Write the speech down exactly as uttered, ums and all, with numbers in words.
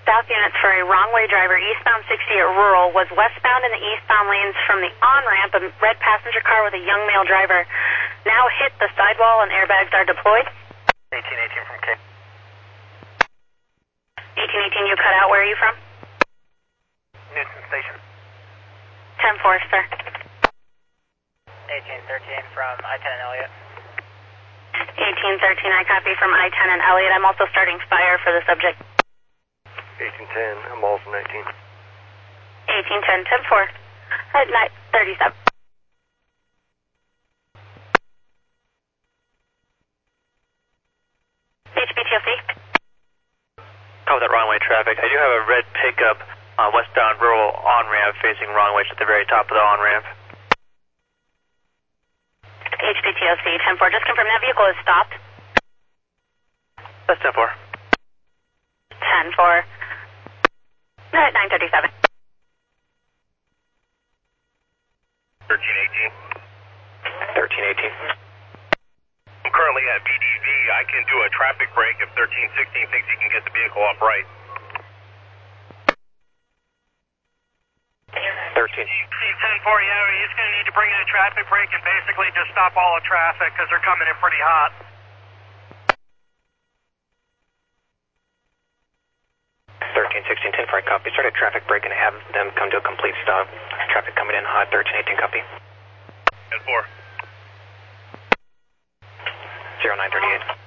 Staff units for a wrong-way driver eastbound sixty at Rural was westbound in the eastbound lanes from the on-ramp. A red passenger car with a young male driver now hit the sidewall and airbags are deployed. eighteen eighteen from K. eighteen eighteen, you cut out. Where are you from? Newton Station. ten four, sir. eighteen thirteen from I ten and Elliott. eighteen thirteen, I copy from I ten and Elliott. I'm also starting fire for the subject. eighteen ten, I'm also nineteen. eighteen ten, ten four, at night thirty-seven. H B T O C. Call that wrong way traffic. I do have a red pickup on westbound Rural on-ramp facing wrong way at the very top of the on-ramp. H B T O C, ten four, just confirm that vehicle is stopped. That's ten four. ten four. At nine thirty-seven. thirteen eighteen. thirteen eighteen. I'm currently at B D V. I can do a traffic break if thirteen sixteen thinks he can get the vehicle upright. thirteen. ten four, yeah, he's going to need to bring in a traffic break and basically just stop all the traffic because they're coming in pretty hot. thirteen sixteen, ten four, copy. Start a traffic break and have them come to a complete stop. Traffic coming in hot, thirteen eighteen, copy. ten four. zero nine thirty-eight.